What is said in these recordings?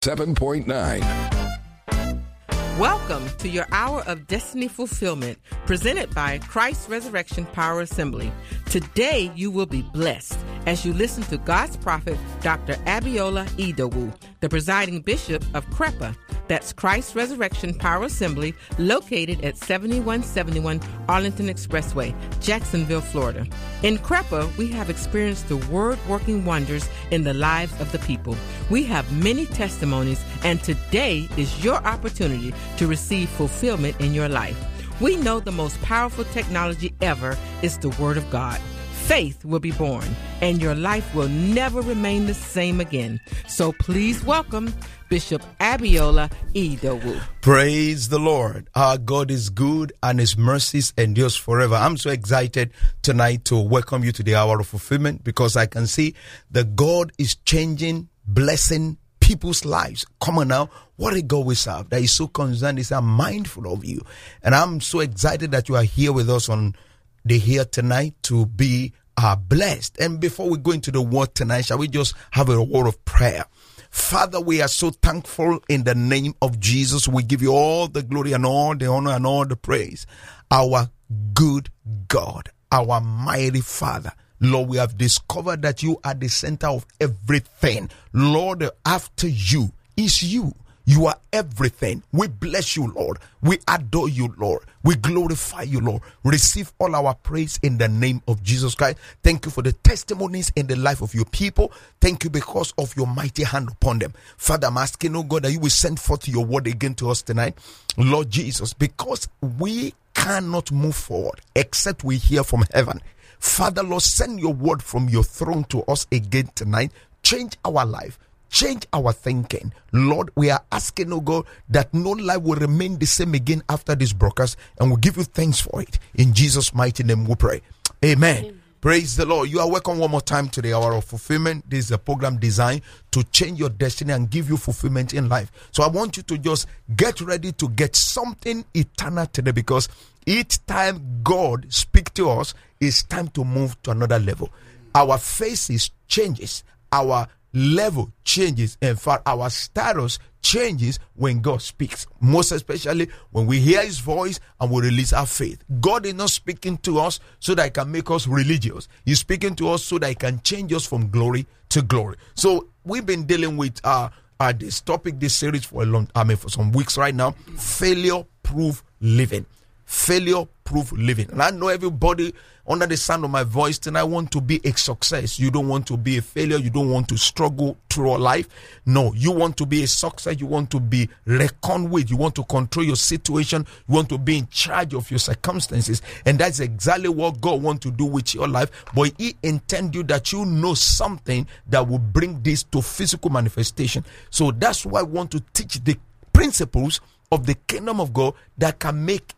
7.9. Welcome to your Hour of Destiny Fulfillment, presented by Christ Resurrection Power Assembly. Today, you will be blessed as you listen to God's prophet, Dr. Abiola Idowu, the presiding bishop of CREPA. That's Christ Resurrection Power Assembly, located at 7171 Arlington Expressway, Jacksonville, Florida. In CREPA, we have experienced the word-working wonders in the lives of the people. We have many testimonies, and today is your opportunity to receive fulfillment in your life. We know the most powerful technology ever is the Word of God. Faith will be born, and your life will never remain the same again. So please welcome Bishop Abiola Idowu. Praise the Lord. Our God is good and His mercies endures forever. I'm so excited tonight to welcome you to the Hour of Fulfillment, because I can see that God is changing, blessing people's lives. Come on now. What a God we serve that is so concerned, is mindful of you. And I'm so excited that you are here with us on the here tonight to be blessed. And before we go into the word tonight, shall we just have a word of prayer? Father, we are so thankful in the name of Jesus. We give you all the glory and all the honor and all the praise. Our good God, our mighty Father. Lord, we have discovered that you are the center of everything. Lord, after you is you. You are everything. We bless you, Lord. We adore you, Lord. We glorify you, Lord. Receive all our praise in the name of Jesus Christ. Thank you for the testimonies in the life of your people. Thank you because of your mighty hand upon them. Father, I'm asking, oh God, that you will send forth your word again to us tonight. Lord Jesus, because we cannot move forward except we hear from heaven. Father, Lord, send your word from your throne to us again tonight. Change our life. Change our thinking. Lord, we are asking, oh God, that no life will remain the same again after this broadcast, and we'll give you thanks for it. In Jesus' mighty name we pray. Amen. Amen. Praise the Lord. You are welcome one more time to the Hour of Fulfillment. This is a program designed to change your destiny and give you fulfillment in life. So I want you to just get ready to get something eternal today, because each time God speaks to us, it's time to move to another level. Our faces changes. Our level changes. In fact, our status changes when God speaks, most especially when we hear his voice and we release our faith. God is not speaking to us so that he can make us religious. He's speaking to us so that he can change us from glory to glory. So we've been dealing with this topic, this series for for some weeks right now. Failure-proof living. Failure-proof living. And I know everybody under the sound of my voice tonight want to be a success. You don't want to be a failure. You don't want to struggle through life. No, you want to be a success. You want to be reckoned with. You want to control your situation. You want to be in charge of your circumstances. And that's exactly what God wants to do with your life. But he intends you that you know something that will bring this to physical manifestation. So that's why I want to teach the principles of the kingdom of God that can make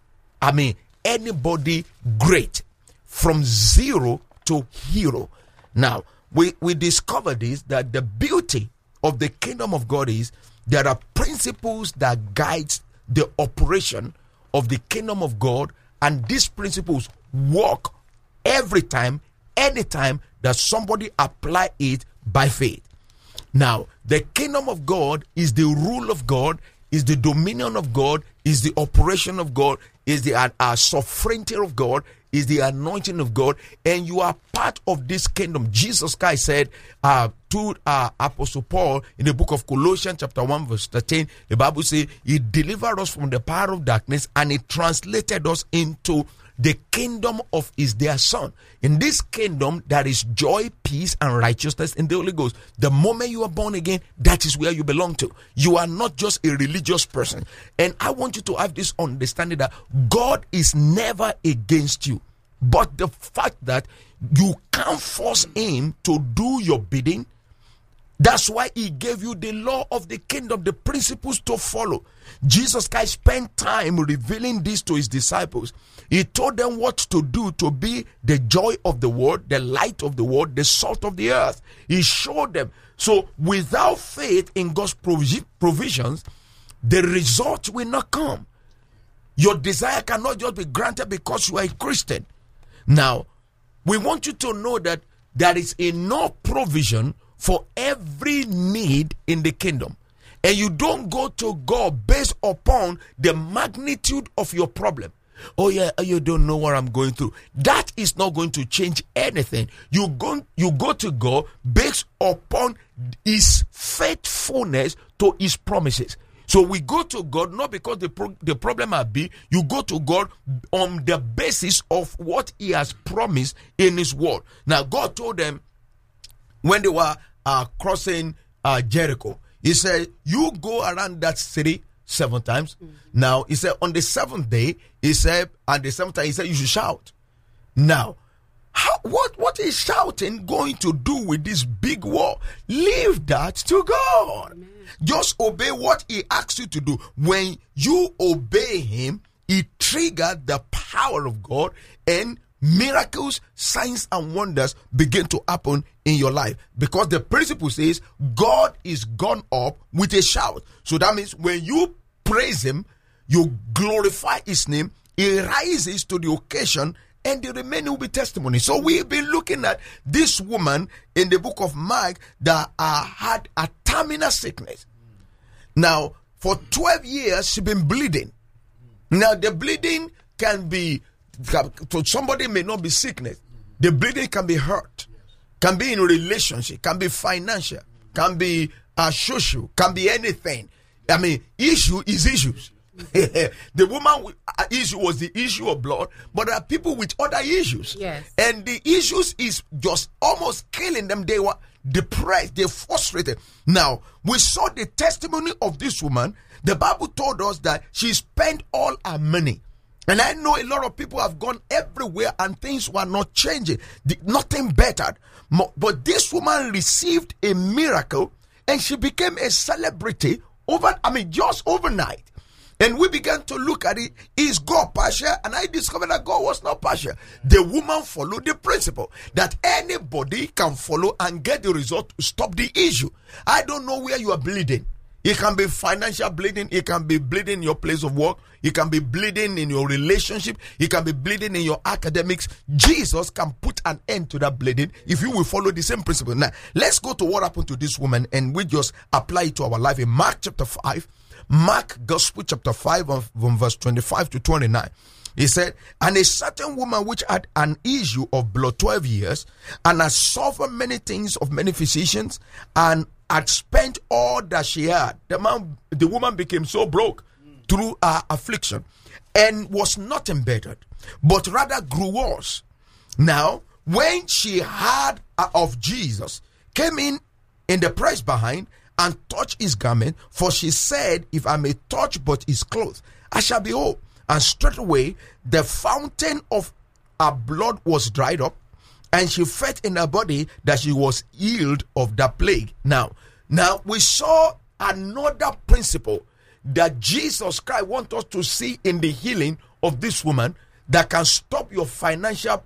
anybody great, from zero to hero. Now, we discover this, that the beauty of the kingdom of God is there are principles that guide the operation of the kingdom of God, and these principles work every time, anytime that somebody apply it by faith. Now, the kingdom of God is the rule of God, is the dominion of God, is the operation of God, is the sovereignty of God, is the anointing of God, and you are part of this kingdom. Jesus Christ said to Apostle Paul in the book of Colossians chapter 1 verse 13, the Bible says he delivered us from the power of darkness and he translated us into the kingdom of his dear son. In this kingdom, there is joy, peace, and righteousness in the Holy Ghost. The moment you are born again, that is where you belong to. You are not just a religious person. And I want you to have this understanding that God is never against you. But the fact that you can't force him to do your bidding, that's why he gave you the law of the kingdom, the principles to follow. Jesus Christ spent time revealing this to his disciples. He told them what to do to be the joy of the world, the light of the world, the salt of the earth. He showed them. So without faith in God's provisions, the result will not come. Your desire cannot just be granted because you are a Christian. Now, we want you to know that there is enough provision for every need in the kingdom. and you don't go to God based upon the magnitude of your problem. Oh yeah, you don't know what I'm going through. That is not going to change anything. You go to God based upon His faithfulness to His promises. So we go to God not because the problem might be. You go to God on the basis of what He has promised in His word. Now God told them when they were crossing Jericho, He said, "You go around that city 7 times." Now He said, on the 7th day, He said, and the 7th time He said, you should shout. Now, what is shouting going to do with this big war? Leave that to God. Amen. Just obey what He asks you to do. When you obey Him, He triggers the power of God, and miracles, signs, and wonders begin to happen in your life. Because the principle says God is gone up with a shout. So that means when you praise Him, you glorify His name, He rises to the occasion, and the remaining will be testimony. So we've been looking at this woman in the book of Mark that had a terminal sickness. Now, for 12 years, she's been bleeding. Now, the bleeding can be, for somebody may not be sickness. The bleeding can be hurt, can be in a relationship, can be financial, can be social, can be anything. I mean, issue is issues. The woman issue was the issue of blood, but there are people with other issues. Yes. And the issues is just almost killing them. They were depressed, they're frustrated. Now, we saw the testimony of this woman. The Bible told us that she spent all her money. And I know a lot of people have gone everywhere and things were not changing. Nothing bettered. But this woman received a miracle and she became a celebrity just overnight. And we began to look at it. Is God partial? And I discovered that God was not partial. The woman followed the principle that anybody can follow and get the result to stop the issue. I don't know where you are bleeding. It can be financial bleeding. It can be bleeding in your place of work. It can be bleeding in your relationship. It can be bleeding in your academics. Jesus can put an end to that bleeding if you will follow the same principle. Now, let's go to what happened to this woman and we just apply it to our life in Mark chapter 5. Mark Gospel chapter 5 from verse 25 to 29. He said, and a certain woman which had an issue of blood 12 years and had suffered many things of many physicians and had spent all that she had. The woman became so broke through her affliction and was not embittered, but rather grew worse. Now, when she heard of Jesus, came in the press behind and touched his garment, for she said, if I may touch but his clothes, I shall be whole. And straightway the fountain of her blood was dried up, and she felt in her body that she was healed of that plague. Now we saw another principle that Jesus Christ wants us to see in the healing of this woman that can stop your financial,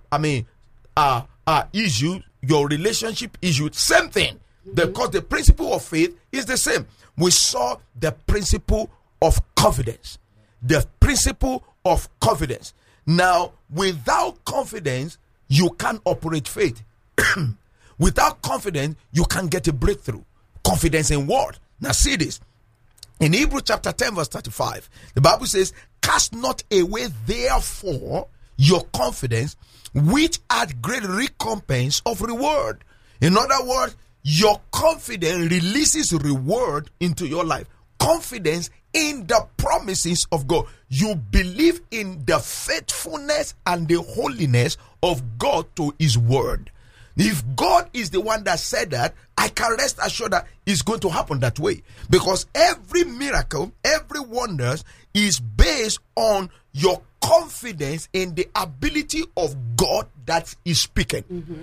issue, your relationship issue, same thing. Because the principle of faith is the same. We saw the principle of confidence. The principle of confidence. Now, without confidence, you can't operate faith. Without confidence, you can't get a breakthrough. Confidence in what? Now see this. In Hebrews chapter 10 verse 35, the Bible says, cast not away therefore your confidence, which hath great recompense of reward. In other words, your confidence releases reward into your life. Confidence in the promises of God. You believe in the faithfulness and the holiness of God to his word. If God is the one that said that, I can rest assured that it's going to happen that way. Because every miracle, every wonder is based on your confidence in the ability of God that is speaking.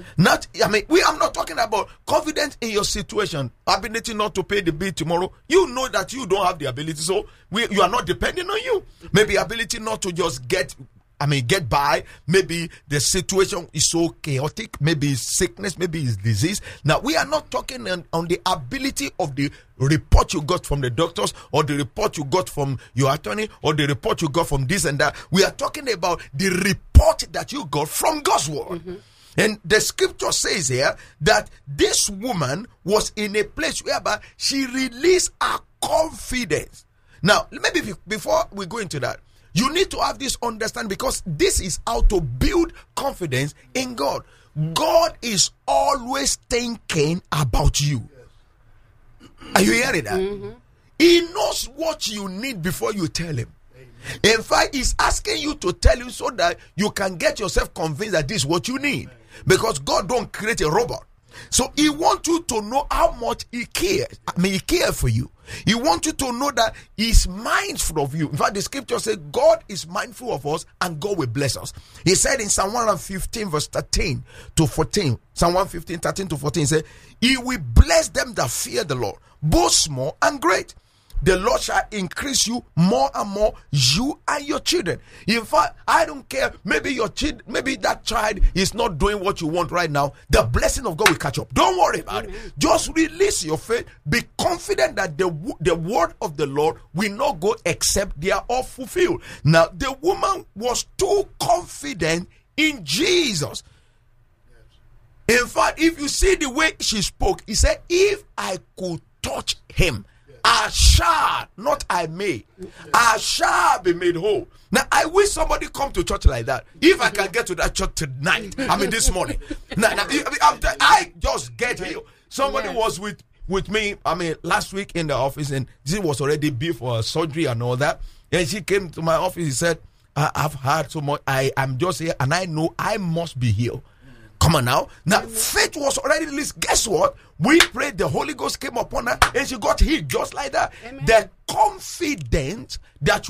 I'm not talking about confidence in your situation, ability not to pay the bill tomorrow. You know that you don't have the ability, so you are not depending on you. Maybe ability not to just get by. Maybe the situation is so chaotic. Maybe it's sickness, maybe it's disease. Now, we are not talking on the ability of the report you got from the doctors, or the report you got from your attorney, or the report you got from this and that. We are talking about the report that you got from God's word. And the scripture says here that this woman was in a place whereby she released her confidence. Now, maybe before we go into that, you need to have this understanding, because this is how to build confidence in God. God is always thinking about you. Are you hearing that? Mm-hmm. He knows what you need before you tell him. Amen. In fact, he's asking you to tell you so that you can get yourself convinced that this is what you need. Amen. Because God don't create a robot. So he wants you to know how much he cares. He cares for you. He wants you to know that he's mindful of you. In fact, the scripture says God is mindful of us and God will bless us. He said in Psalm 115 verse 13 to 14, Psalm 115, 13 to 14, he said, he will bless them that fear the Lord, both small and great. The Lord shall increase you more and more, you and your children. In fact, I don't care. Maybe your maybe that child is not doing what you want right now. The blessing of God will catch up. Don't worry about it. Just release your faith. Be confident that the word of the Lord will not go except they are all fulfilled. Now, the woman was too confident in Jesus. In fact, if you see the way she spoke, he said, if I could touch him, I shall, not I may, I shall be made whole. Now, I wish somebody come to church like that. If I can get to that church tonight, this morning. I just get here. Somebody was with me, last week in the office, and she was already before for surgery and all that. And she came to my office, he said, I've heard so much, I am just here, and I know I must be healed. Come on now. Now, faith was already released. Guess what? We prayed, the Holy Ghost came upon her, and she got healed just like that. Amen. The confidence that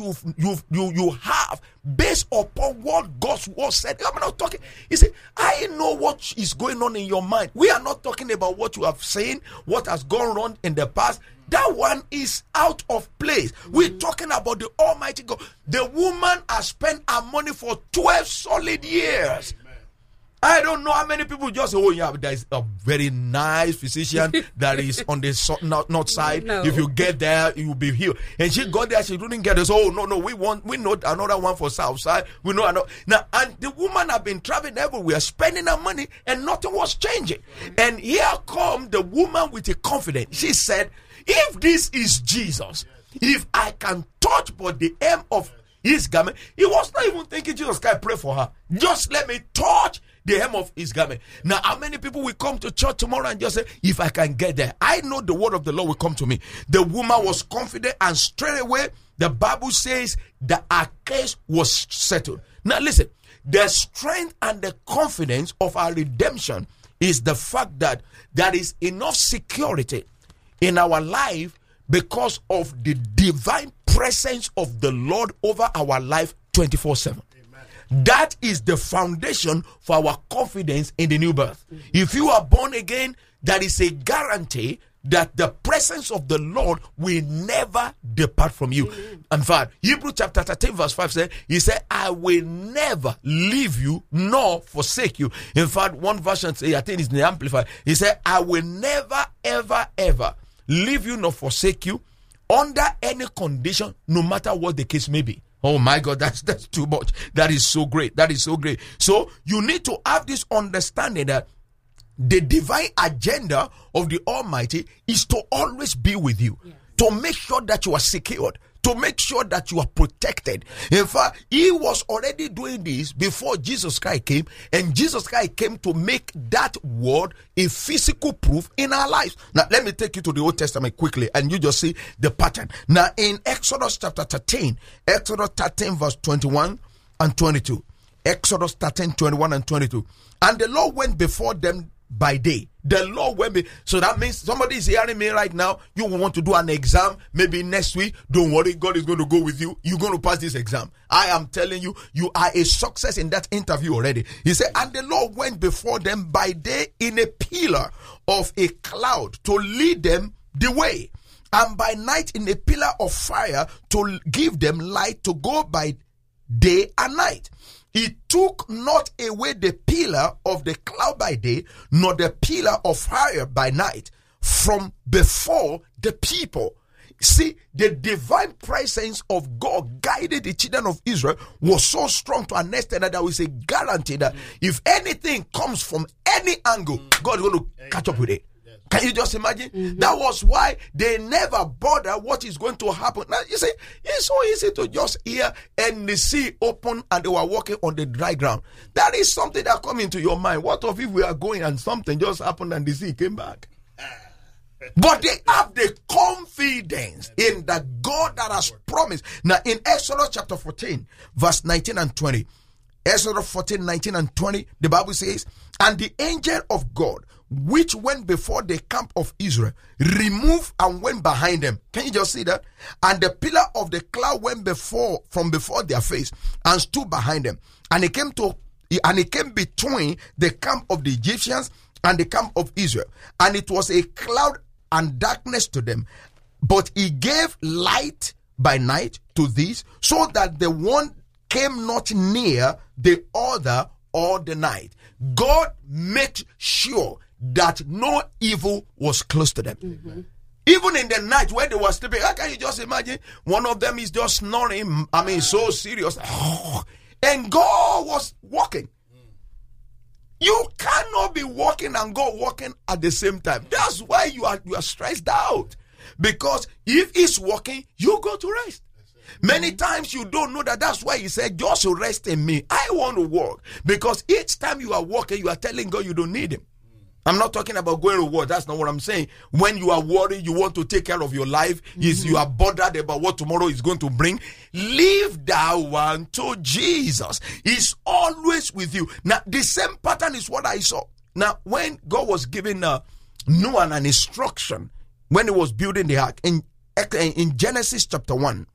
you have based upon what God's word said. I'm not talking. He said, I know what is going on in your mind. We are not talking about what you have seen, what has gone wrong in the past. That one is out of place. We're talking about the Almighty God. The woman has spent her money for 12 solid years. I don't know how many people just say, oh yeah, there's a very nice physician that is on the north side. No. If you get there, you will be healed. And she got there, she didn't get this. Oh no, we know another one for south side. We know another. Now, and the woman have been traveling everywhere, spending her money, and nothing was changing. And here come the woman with a confidence. She said, if this is Jesus, if I can touch but the hem of his garment, he was not even thinking Jesus can pray for her. Just let me touch the hem of his garment. Now, how many people will come to church tomorrow and just say, if I can get there, I know the word of the Lord will come to me. The woman was confident, and straight away, the Bible says that her case was settled. Now, listen, the strength and the confidence of our redemption is the fact that there is enough security in our life because of the divine presence of the Lord over our life 24/7. That is the foundation for our confidence in the new birth. If you are born again, that is a guarantee that the presence of the Lord will never depart from you. In fact, Hebrews chapter 13 verse 5 says, he said, I will never leave you nor forsake you. In fact, one version says, I think it's the Amplified, he said, I will never, ever, ever leave you nor forsake you under any condition, no matter what the case may be. Oh my God, that's too much. That is so great. That is so great. So you need to have this understanding that the divine agenda of the Almighty is to always be with you, to make sure that you are secured, to make sure that you are protected. In fact, he was already doing this before Jesus Christ came, and Jesus Christ came to make that word a physical proof in our lives. Now, let me take you to the Old Testament quickly, and you just see the pattern. Now, in Exodus chapter 13, Exodus 13 verse 21 and 22. Exodus 13, 21 and 22. And the Lord went before them by day. The Lord went be. So that means somebody is hearing me right now. You want to do an exam, maybe next week. Don't worry, God is going to go with you. You're going to pass this exam. I am telling you, you are a success in that interview already. He said, and the Lord went before them by day in a pillar of a cloud to lead them the way, and by night in a pillar of fire to give them light to go by day and night. He took not away the pillar of the cloud by day, nor the pillar of fire by night from before the people. See, the divine presence of God guided the children of Israel was so strong to an extent that there was a guarantee that if anything comes from any angle, God is going to catch up with it. Can you just imagine? That was why they never bother what is going to happen. Now, you see, it's so easy to just hear and the sea open and they were walking on the dry ground. That is something that comes into your mind. What if we are going and something just happened and the sea came back? But they have the confidence in the God that has promised. Now, in Exodus chapter 14, verse 19 and 20, Exodus 14, 19 and 20, the Bible says, and the angel of God, which went before the camp of Israel, removed and went behind them. Can you just see that? And the pillar of the cloud went from before their face and stood behind them. And it came between the camp of the Egyptians and the camp of Israel. And it was a cloud and darkness to them. But he gave light by night to these, so that the one came not near the other all the night. God made sure that no evil was close to them. Even in the night when they were sleeping, how can you just imagine? One of them is just snoring, so serious. And God was walking. You cannot be walking and God walking at the same time. That's why you are stressed out. Because if he's walking, you go to rest. Many times you don't know that. That's why he said, just rest in me. I want to walk. Because each time you are walking, you are telling God you don't need him. I'm not talking about going to war. That's not what I'm saying. When you are worried, you want to take care of your life, you are bothered about what tomorrow is going to bring, leave that one to Jesus. He's always with you. Now, the same pattern is what I saw. Now, when God was giving Noah an instruction, when he was building the ark, in Genesis chapter 1,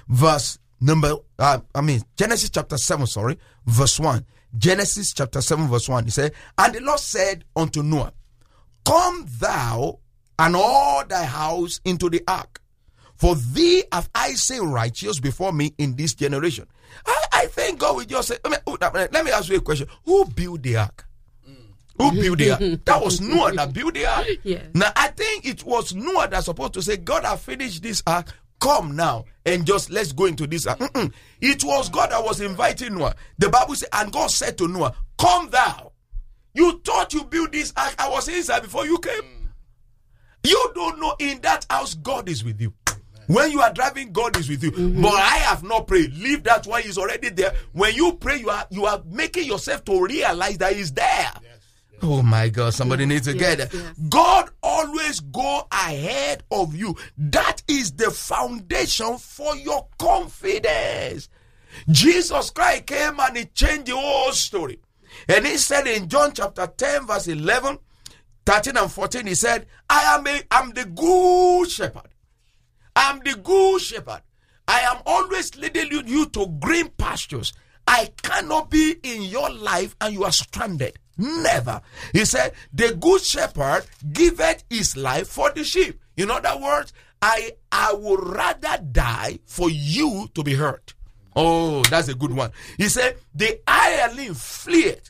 Genesis chapter 7, verse 1. Genesis chapter 7 verse 1, he said, and the Lord said unto Noah, come thou and all thy house into the ark, for thee have I seen righteous before me in this generation. I think God will just say, let me ask you a question. Who built the ark? Who built the ark? That was Noah that built the ark. Yes. Now, I think it was Noah that's supposed to say, God, I finished this ark. Come now and just let's go into this. It was God that was inviting Noah. The Bible said, and God said to Noah, come thou. You thought you built this ark. I was inside before you came. You don't know, in that house, God is with you. When you are driving, God is with you. But I have not prayed. Leave that one, he's already there. When you pray, you are making yourself to realize that he's there. Oh my God, somebody needs to get it. Yes. God always go ahead of you. That is the foundation for your confidence. Jesus Christ came and he changed the whole story. And he said in John chapter 10 verse 11, 13 and 14, he said, I'm the good shepherd. I'm the good shepherd. I am always leading you to green pastures. I cannot be in your life and you are stranded. Never. He said, the good shepherd giveth his life for the sheep. In other words, I would rather die for you to be hurt. Oh, that's a good one. He said, the hireling fleeth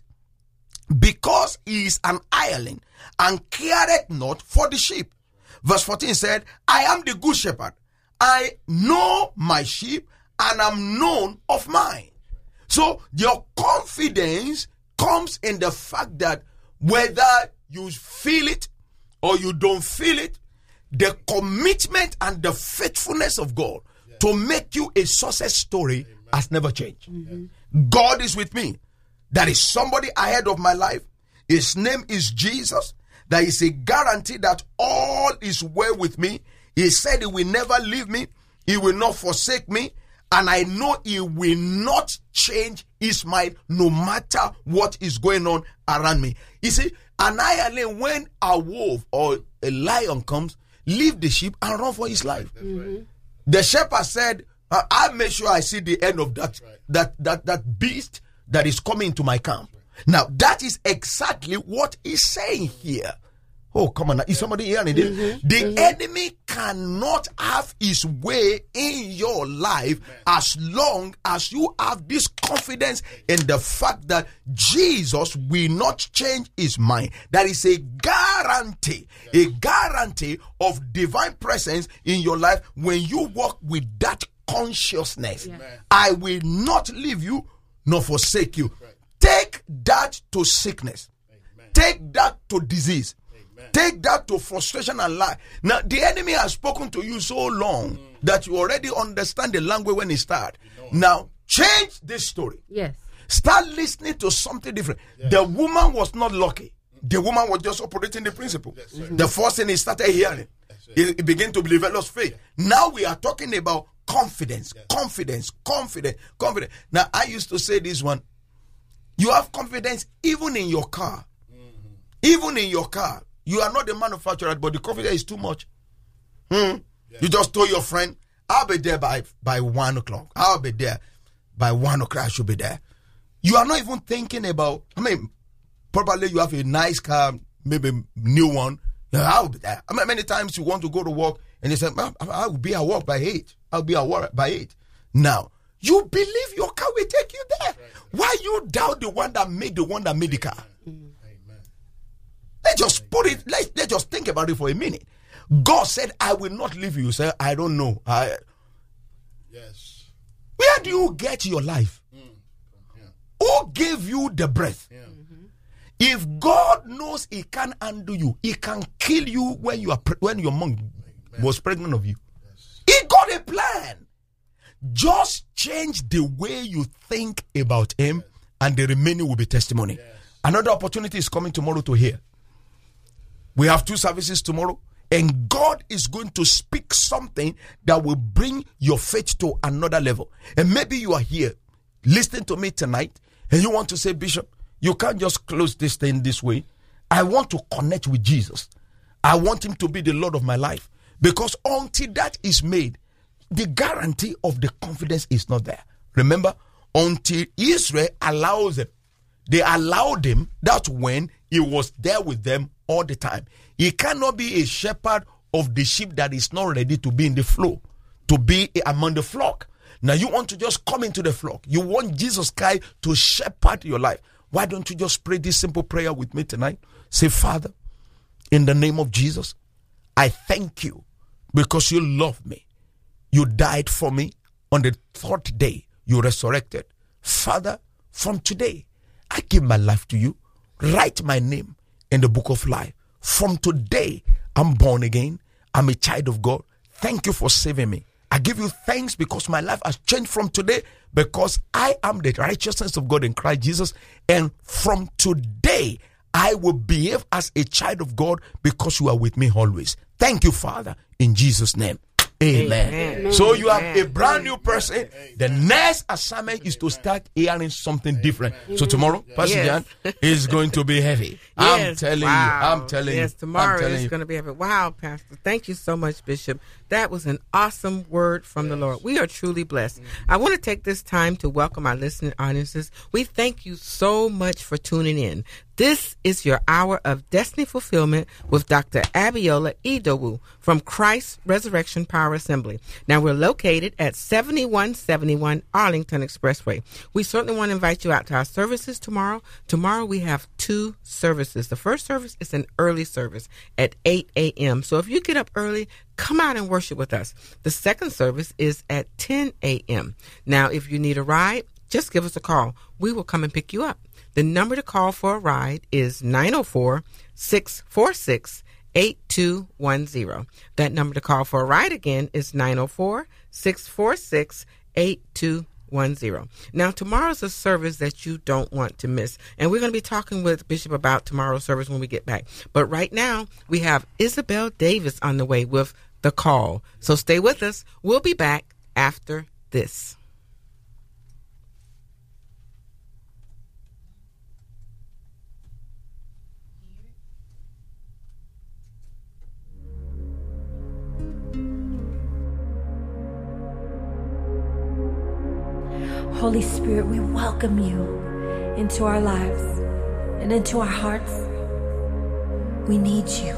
because he is an hireling and careth not for the sheep. Verse 14 said, I am the good shepherd. I know my sheep and am known of mine. So your confidence comes in the fact that whether you feel it or you don't feel it, the commitment and the faithfulness of God to make you a success story has never changed. God is with me. There is somebody ahead of my life. His name is Jesus. There is a guarantee that all is well with me. He said he will never leave me. He will not forsake me. And I know he will not change his mind no matter what is going on around me. You see, an hireling, when a wolf or a lion comes, leave the sheep and run for his life. Right. The shepherd said, I'll make sure I see the end of that beast that is coming to my camp. Right. Now, that is exactly what he's saying here. Oh, come on. Is somebody hearing this? The enemy cannot have his way in your life as long as you have this confidence in the fact that Jesus will not change his mind. That is a guarantee of divine presence in your life when you walk with that consciousness. I will not leave you nor forsake you. Take that to sickness. Take that to disease. Take that to frustration and lie. Now, the enemy has spoken to you so long that you already understand the language when he starts. Now, change this story. Yes. Start listening to something different. Yes. The woman was not lucky. The woman was just operating the principle. Yes, the first thing he started hearing, he began to develop faith. Yeah. Now we are talking about confidence, confidence. Now, I used to say this one. You have confidence even in your car. Even in your car. You are not the manufacturer, but the confidence is too much. You just told your friend, I'll be there by 1 o'clock. I'll be there by 1 o'clock. I should be there. You are not even thinking about, probably you have a nice car, maybe new one. I'll be there. Many times you want to go to work and you say, I will be at work by 8. I'll be at work by 8. Now, you believe your car will take you there. Right. Why you doubt the one that made the car? Let's just put it, let's just think about it for a minute. God said, I will not leave you. Say, I don't know. Yes. Where do you get your life? Who gave you the breath? If God knows he can undo you, he can kill you when your mom was pregnant of you. Yes. He got a plan. Just change the way you think about him, and the remaining will be testimony. Yes. Another opportunity is coming tomorrow to hear. We have 2 services tomorrow, and God is going to speak something that will bring your faith to another level. And maybe you are here listening to me tonight, and you want to say, Bishop, you can't just close this thing this way. I want to connect with Jesus. I want him to be the Lord of my life. Because until that is made, the guarantee of the confidence is not there. Remember, until Israel allows them, they allowed him. That's when he was there with them all the time. He cannot be a shepherd of the sheep that is not ready to be in the flow, to be among the flock. Now you want to just come into the flock. You want Jesus Christ to shepherd your life. Why don't you just pray this simple prayer with me tonight? Say, Father, in the name of Jesus, I thank you because you love me. You died for me. On the 3rd day, you resurrected. Father, from today, I give my life to you. Write my name in the book of life. From today, I'm born again. I'm a child of God. Thank you for saving me. I give you thanks because my life has changed from today, because I am the righteousness of God in Christ Jesus. And from today, I will behave as a child of God because you are with me always. Thank you, Father, in Jesus' name. Amen. Amen. So you have a brand new person. The next assignment is to start hearing something different. So tomorrow, Pastor Jan is going to be heavy. I'm telling you. I'm telling you. Yes, tomorrow is going to be heavy. Wow, Pastor. Thank you so much, Bishop. That was an awesome word from the Lord. We are truly blessed. I want to take this time to welcome our listening audiences. We thank you so much for tuning in. This is your hour of destiny fulfillment with Dr. Abiola Idowu from Christ Resurrection Power Assembly. Now, we're located at 7171 Arlington Expressway. We certainly want to invite you out to our services tomorrow. Tomorrow, we have 2 services. The first service is an early service at 8 a.m. So if you get up early, come out and worship with us. The second service is at 10 a.m. Now, if you need a ride, just give us a call. We will come and pick you up. The number to call for a ride is 904-646-8210. That number to call for a ride again is 904-646-8210. Now, tomorrow's a service that you don't want to miss. And we're going to be talking with Bishop about tomorrow's service when we get back. But right now, we have Isabel Davis on the way with The Call. So stay with us. We'll be back after this. Holy Spirit, we welcome you into our lives and into our hearts. We need you.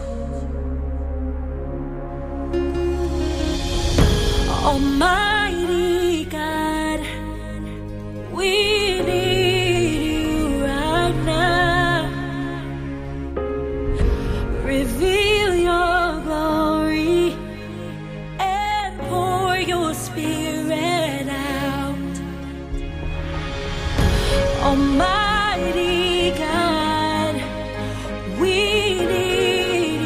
Almighty God, we need you right now. Reveal your glory and pour your spirit out. Almighty God, we need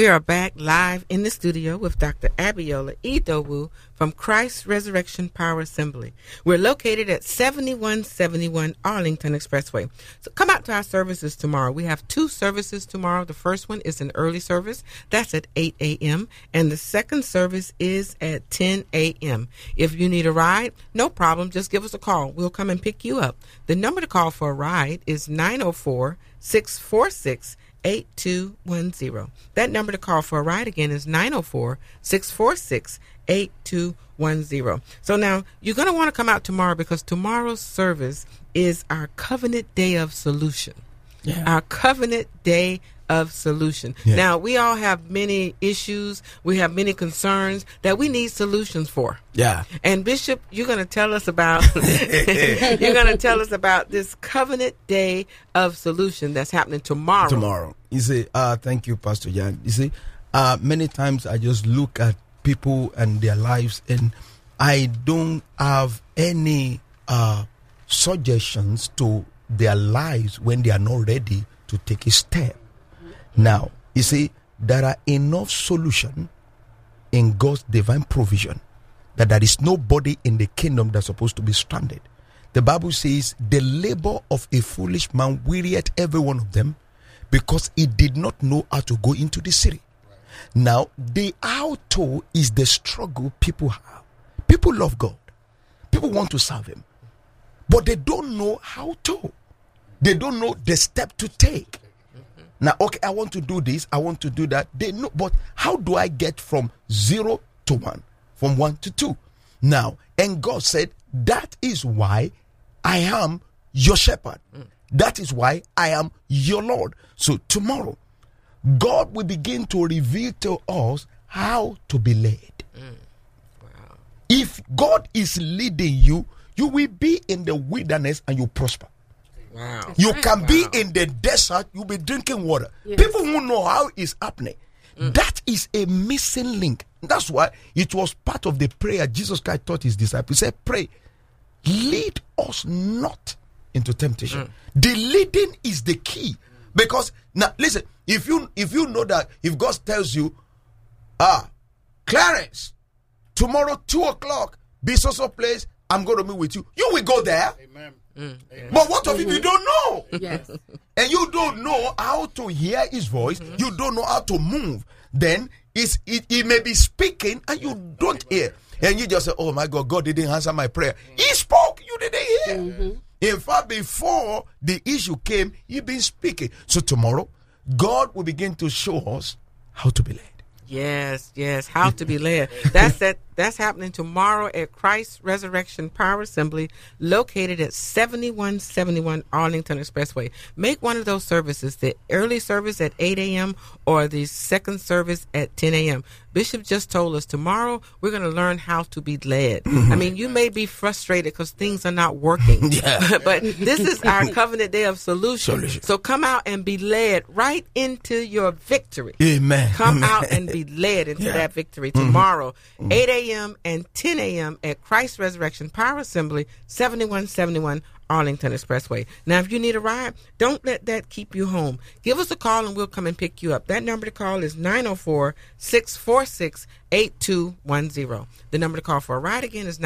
We are back live in the studio with Dr. Abiola Idowu from Christ Resurrection Power Assembly. We're located at 7171 Arlington Expressway. So come out to our services tomorrow. We have 2 services tomorrow. The first one is an early service. That's at 8 a.m. And the second service is at 10 a.m. If you need a ride, no problem. Just give us a call. We'll come and pick you up. The number to call for a ride is 904-646-8210. That number to call for a ride again is 904-646-8210. So now you're going to want to come out tomorrow because tomorrow's service is our Covenant Day of Solution. Yeah. Our Covenant Day of Solution. Yeah. Now, we all have many issues. We have many concerns that we need solutions for. Yeah. And Bishop, you're going to tell us about this Covenant Day of Solution that's happening tomorrow. Tomorrow. You see, thank you, Pastor Jan. You see, many times I just look at people and their lives, and I don't have any suggestions to their lives when they are not ready to take a step. Now, you see, there are enough solutions in God's divine provision that there is nobody in the kingdom that's supposed to be stranded. The Bible says, the labor of a foolish man wearieth every one of them, because he did not know how to go into the city. Now, the how to is the struggle people have. People love God. People want to serve him. But they don't know how to. They don't know the step to take. Now, okay, I want to do this, I want to do that. They know, but how do I get from 0 to 1, from 1 to 2? Now, and God said, that is why I am your shepherd. That is why I am your Lord. So tomorrow, God will begin to reveal to us how to be led. Wow. If God is leading you, you will be in the wilderness and you prosper. Wow. You can be in the desert, you'll be drinking water. Yes. People won't know how it's happening. That is a missing link. That's why it was part of the prayer Jesus Christ taught his disciples. He said, pray, lead us not into temptation. The leading is the key. Because, now listen, if you know that, if God tells you, Clarence, tomorrow 2:00, be so place, I'm going to meet with you, you will go there. Amen. But what of if you don't know? Yes. And you don't know how to hear his voice, you don't know how to move, then he may be speaking and you don't hear. And you just say, oh my God, God didn't answer my prayer. He spoke, you didn't hear. In fact, before the issue came, he'd been speaking. So tomorrow, God will begin to show us how to be led. Yes, how to be led. That's happening tomorrow at Christ Resurrection Power Assembly, located at 7171 Arlington Expressway. Make one of those services, the early service at 8 a.m. or the second service at 10 a.m. Bishop just told us tomorrow we're going to learn how to be led. I mean, you may be frustrated because things are not working, but this is our Covenant Day of Solution. So come out and be led right into your victory. Amen. Come out and be led into that victory tomorrow, 8 a.m. and 10 a.m. at Christ Resurrection Power Assembly, 7171 Arlington Expressway. Now, if you need a ride, don't let that keep you home. Give us a call and we'll come and pick you up. That number to call is 904-646-8210. The number to call for a ride again is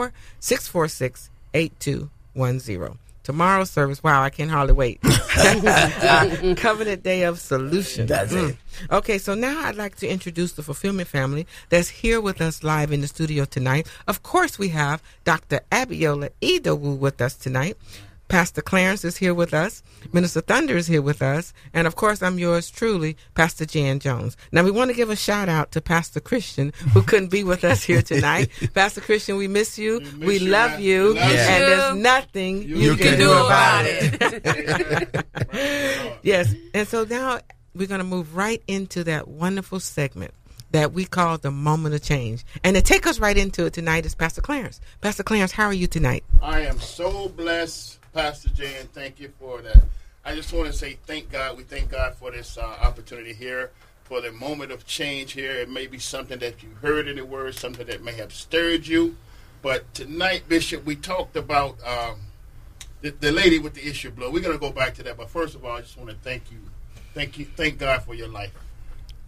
904-646-8210. Tomorrow's service, wow, I can hardly wait. Covenant Day of Solution. That's it. Okay, so now I'd like to introduce the Fulfillment family that's here with us live in the studio tonight. Of course, we have Dr. Abiola Idowu with us tonight. Pastor Clarence is here with us. Minister Thunder is here with us. And, of course, I'm yours truly, Pastor Jan Jones. Now, we want to give a shout-out to Pastor Christian, who couldn't be with us here tonight. Pastor Christian, we miss you. We love you. And there's nothing you can do about it. Yes. And so now we're going to move right into that wonderful segment that we call the Moment of Change. And to take us right into it tonight is Pastor Clarence. Pastor Clarence, how are you tonight? I am so blessed, Pastor Jay, and thank you for that. I just want to say thank God. We thank God for this opportunity here, for the moment of change here. It may be something that you heard in the Word, something that may have stirred you. But tonight, Bishop, we talked about the lady with the issue of blood. We're going to go back to that. But first of all, I just want to thank God for your life.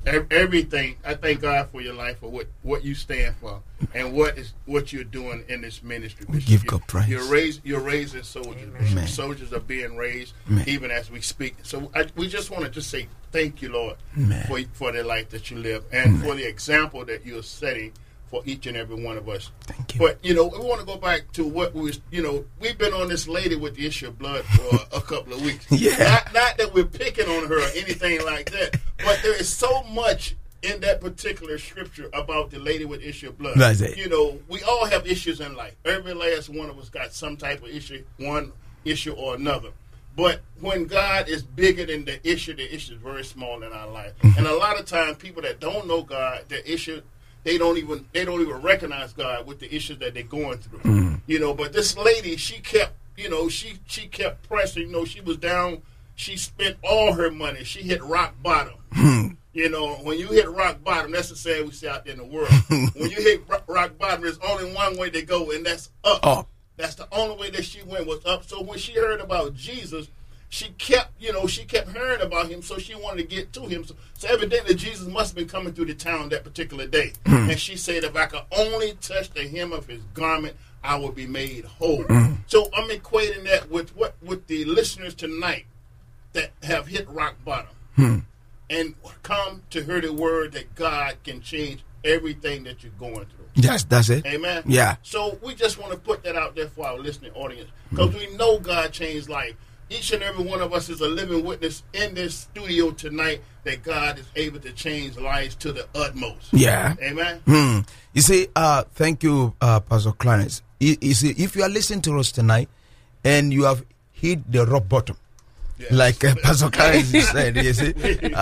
everything. I thank God for your life, for what you stand for, and what you're doing in this ministry. We give God praise. You're raising soldiers. Amen. Soldiers are being raised, Amen. even as we speak. So we just want to just say thank you, Lord, for the life that you live, and for the example that you're setting for each and every one of us. Thank you. But, we want to go back to what we've been on this lady with the issue of blood for a couple of weeks. Yeah. Not that we're picking on her or anything like that, but there is so much in that particular scripture about the lady with the issue of blood. That's it. We all have issues in life. Every last one of us got some type of issue, one issue or another. But when God is bigger than the issue is very small in our life. And a lot of times people that don't know God, the issue, they don't even recognize God with the issues that they're going through. But this lady, she kept, she kept pressing. She was down. She spent all her money. She hit rock bottom. When you hit rock bottom, that's the saying we see out there in the world. When you hit rock bottom, there's only one way to go, and that's up. That's the only way that she went, was up. So when she heard about Jesus, she kept hearing about him, so she wanted to get to him. So evidently Jesus must have been coming through the town that particular day. And she said, if I could only touch the hem of his garment, I will be made whole. So I'm equating that with the listeners tonight that have hit rock bottom and come to hear the word that God can change everything that you're going through. Yes, that's it. Amen? Yeah. So we just want to put that out there for our listening audience, because we know God changed life. Each and every one of us is a living witness in this studio tonight that God is able to change lives to the utmost. Yeah. Amen? You see, thank you, Pastor Clarence. You see, if you are listening to us tonight and you have hit the rock bottom, like Pastor Clarence said, you see,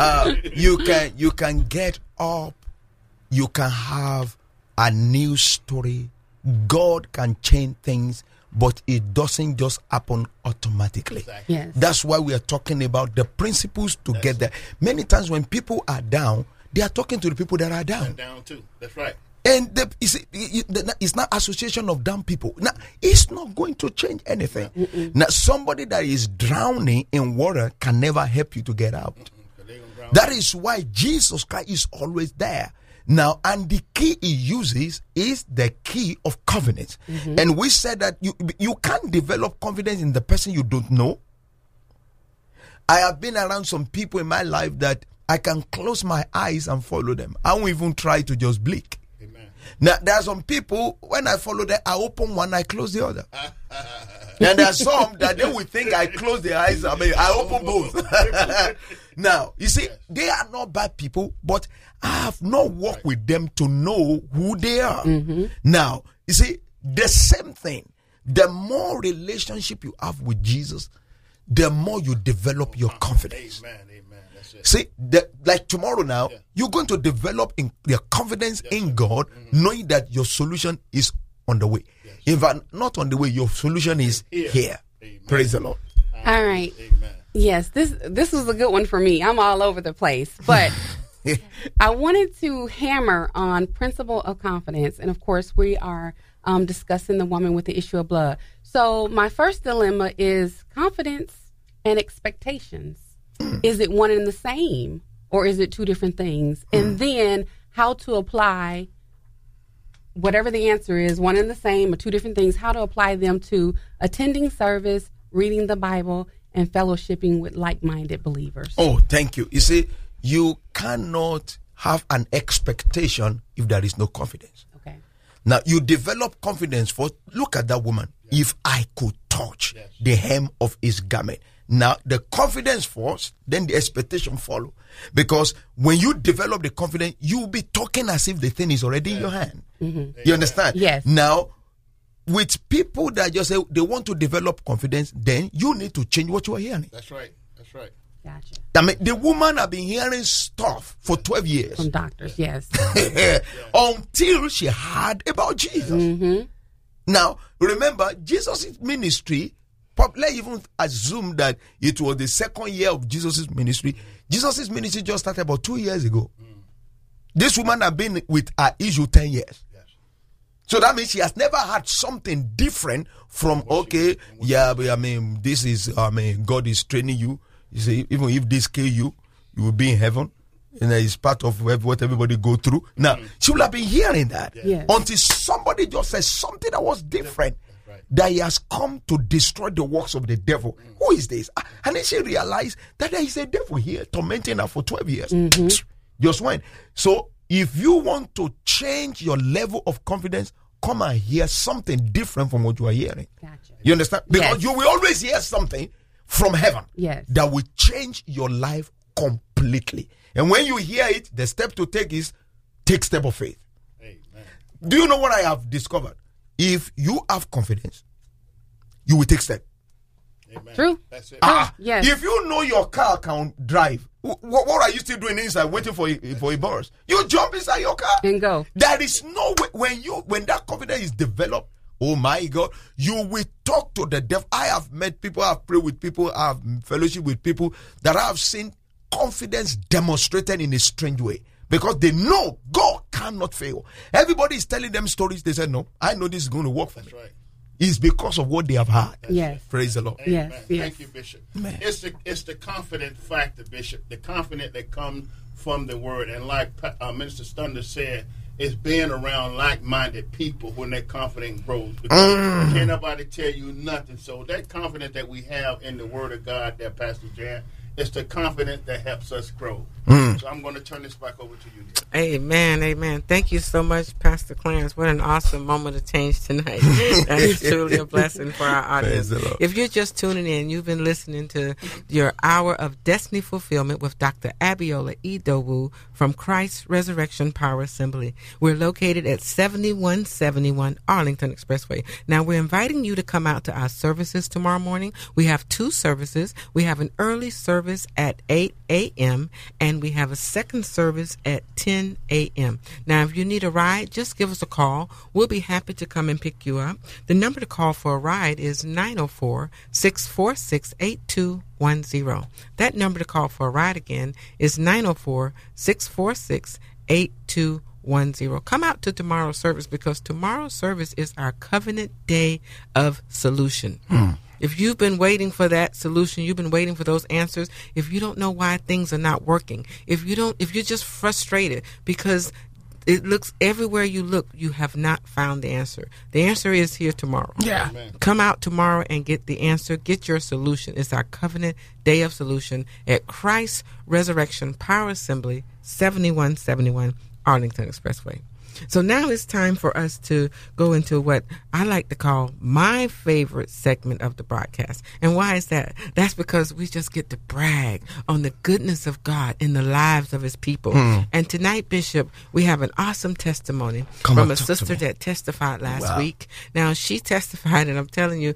you can get up, you can have a new story. God can change things, but it doesn't just happen automatically. Exactly. Yes. That's why we are talking about the principles to get there. Many times when people are down, they are talking to the people that are down. Down too. That's right. And it's not association of down people. Now, it's not going to change anything. Now, somebody that is drowning in water can never help you to get out. That is why Jesus Christ is always there. Now, and the key he uses is the key of confidence. And we said that you can't develop confidence in the person you don't know. I have been around some people in my life that I can close my eyes and follow them. I won't even try to just blink. Amen. Now, there are some people, when I follow them, I open one, I close the other. And there are some that they will think I close the eyes, I open both. Now, you see, they are not bad people, but I have not worked with them to know who they are. Now, you see, the same thing. The more relationship you have with Jesus, the more you develop your confidence. Amen. That's it. See, like tomorrow now, you're going to develop your confidence in God, knowing that your solution is on the way. If not on the way, your solution is here. Praise the Lord. All right. Amen. Yes, this was a good one for me. I'm all over the place, but I wanted to hammer on principle of confidence. And of course, we are discussing the woman with the issue of blood. So my first dilemma is confidence and expectations. Is it one and the same, or is it two different things? And then how to apply whatever the answer is, one and the same or two different things, how to apply them to attending service, reading the Bible, and fellowshipping with like-minded believers. Oh, thank you. You see, you cannot have an expectation if there is no confidence. Okay. Now, you develop confidence for, look at that woman. If I could touch the hem of his garment. Now, the confidence first, then the expectation follow. Because when you develop the confidence, you'll be talking as if the thing is already in your hand. You understand? Yes. Now, with people that just say they want to develop confidence, then you need to change what you are hearing. That's right. Gotcha. I mean, the woman have been hearing stuff for 12 years. From doctors, yes. Until she heard about Jesus. Now, remember, Jesus' ministry, let's even assume that it was the second year of Jesus' ministry. Jesus' ministry just started about 2 years ago. This woman has been with her issue 10 years. So that means she has never had something different from, but I mean, this is, God is training you. You see, even if this kill you, you will be in heaven. it's part of what everybody go through. Now, she will have been hearing that Yes. until somebody just says something that was different. That he has come to destroy the works of the devil. Who is this? And then she realized that there is a devil here tormenting her for 12 years. Just when. So if you want to change your level of confidence, come and hear something different from what you are hearing. Gotcha. You understand? Because Yes. you will always hear something from heaven Yes. that will change your life completely. And when you hear it, the step to take is take step of faith. Amen. Do you know what I have discovered? If you have confidence, you will take step. Amen. True. That's it. Yes. If you know your car can drive, what are you still doing inside waiting for a bus? You jump inside your car And go. There is no way when that confidence is developed. Oh my God, you will talk to the devil. I have met people, I've prayed with people, I've fellowship with people that I have seen confidence demonstrated in a strange way. Because they know God cannot fail. Everybody is telling them stories. They said, no, I know this is going to work for me. That's right. It's because of what they have heard. Yes. Praise the Lord. Yes, Amen. yes. Thank you, Bishop. Man. It's the confident factor, Bishop. The confidence that comes from the word. And like Minister Thunder said, it's being around like-minded people when that confidence grows. Because can't nobody tell you nothing. So that confidence that we have in the word of God there, Pastor Jan, it's the confidence that helps us grow. So I'm going to turn this back over to you, dear. Amen, amen. Thank you so much, Pastor Clarence. What an awesome moment of change tonight. That is truly a blessing for our audience. Praise the Lord. If you're just tuning in, you've been listening to your Hour of Destiny Fulfillment with Dr. Abiola Idowu from Christ Resurrection Power Assembly. We're located at 7171 Arlington Expressway. Now, we're inviting you to come out to our services tomorrow morning. We have 2 services. We have an early service at 8 a.m. and we have a second service at 10 a.m. Now, if you need a ride, just give us a call. We'll be happy to come and pick you up. The number to call for a ride is 904-646-8210. That number to call for a ride again is 904-646-8210. Come out to tomorrow's service because tomorrow's service is our Covenant Day of Solution. If you've been waiting for that solution, you've been waiting for those answers, if you don't know why things are not working, if you're just frustrated because it looks everywhere you look, you have not found the answer. The answer is here tomorrow. Yeah. Amen. Come out tomorrow and get the answer. Get your solution. It's our Covenant Day of Solution at Christ Resurrection Power Assembly, 7171 Arlington Expressway. So now it's time for us to go into what I like to call my favorite segment of the broadcast. And why is that? That's because we just get to brag on the goodness of God in the lives of his people. And tonight, Bishop, we have an awesome testimony Come from on, a talk to sister me. that testified last Wow. week. Now, she testified, and I'm telling you,